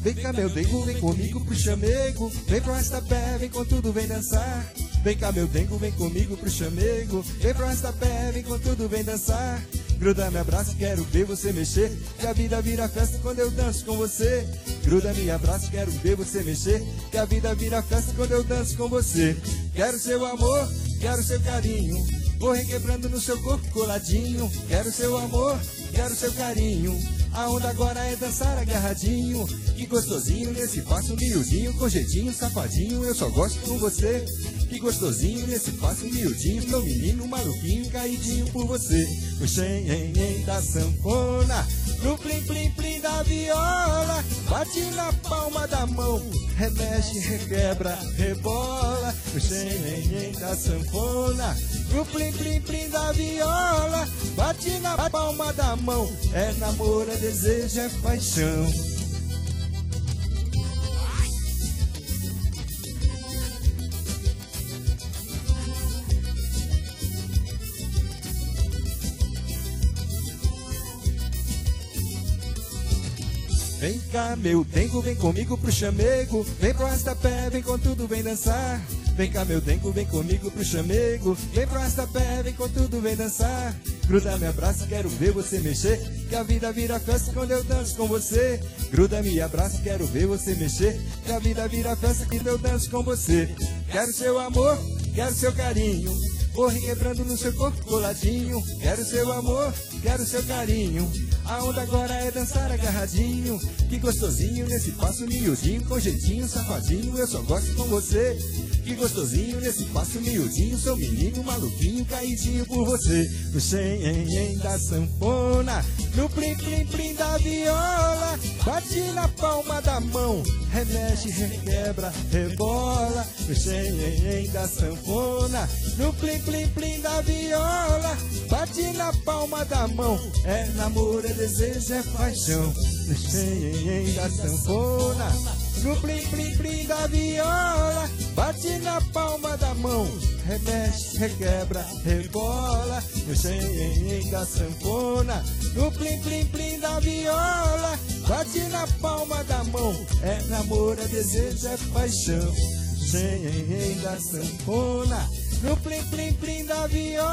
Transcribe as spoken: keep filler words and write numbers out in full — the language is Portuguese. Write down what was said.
Vem cá meu dengo, vem comigo pro chamego. Vem pro Arrasta-Pé, vem com tudo, vem dançar. Vem cá meu dengo, vem comigo pro chamego. Vem pro Arrasta-Pé, vem com tudo, vem dançar. Gruda me abraço, quero ver você mexer. Que a vida vira festa quando eu danço com você. Gruda me abraço, quero ver você mexer. Que a vida vira festa quando eu danço com você. Quero seu amor, quero seu carinho. Vou requebrando no seu corpo coladinho. Quero seu amor, quero seu carinho. A onda agora é dançar agarradinho. Que gostosinho nesse passo miudinho. Com jeitinho, safadinho, eu só gosto com você. Que gostosinho nesse passo miudinho. Meu menino maluquinho, caidinho por você. O xenhen da sanfona, no plim plim plim da viola. Bate na palma da mão, remexe, requebra, rebola. O xenhen da sanfona, no plim plim plim da viola. Bate na palma da mão, é namoro, é desejo, é paixão. Vem cá meu dengo, vem comigo pro chamego. Vem pro Arrasta-Pé, vem com tudo, vem dançar. Vem cá meu dengo, vem comigo pro chamego. Vem pro Arrasta-Pé, vem com tudo, vem dançar. Gruda me abraço, quero ver você mexer. Que a vida vira festa quando eu danço com você. Gruda me abraço, quero ver você mexer. Que a vida vira festa quando eu danço com você. Quero seu amor, quero seu carinho. Vou requebrando no seu corpo coladinho. Quero seu amor, quero seu carinho. A onda agora é dançar agarradinho. Que gostosinho nesse passo miudinho. Com jeitinho, safadinho, eu só gosto com você. Que gostosinho nesse passo miudinho. Sou menino maluquinho, caidinho por você. No xenhen da sanfona, no plim plim plim da viola. Bate na palma da mão, remexe, requebra, rebola. No xenhen da sanfona, no plim plim plim da viola. Bate na palma da mão, é namoro, é desejo, é paixão. No xenhen da sanfona, no plim plim plim da viola. Bate na palma da mão, remexe, requebra, rebola. No xenhen da sanfona, no plim plim plim da viola. Bate na palma da mão, é namoro, é desejo, é paixão. Xenhen da sanfona, no plim plim plim da viola.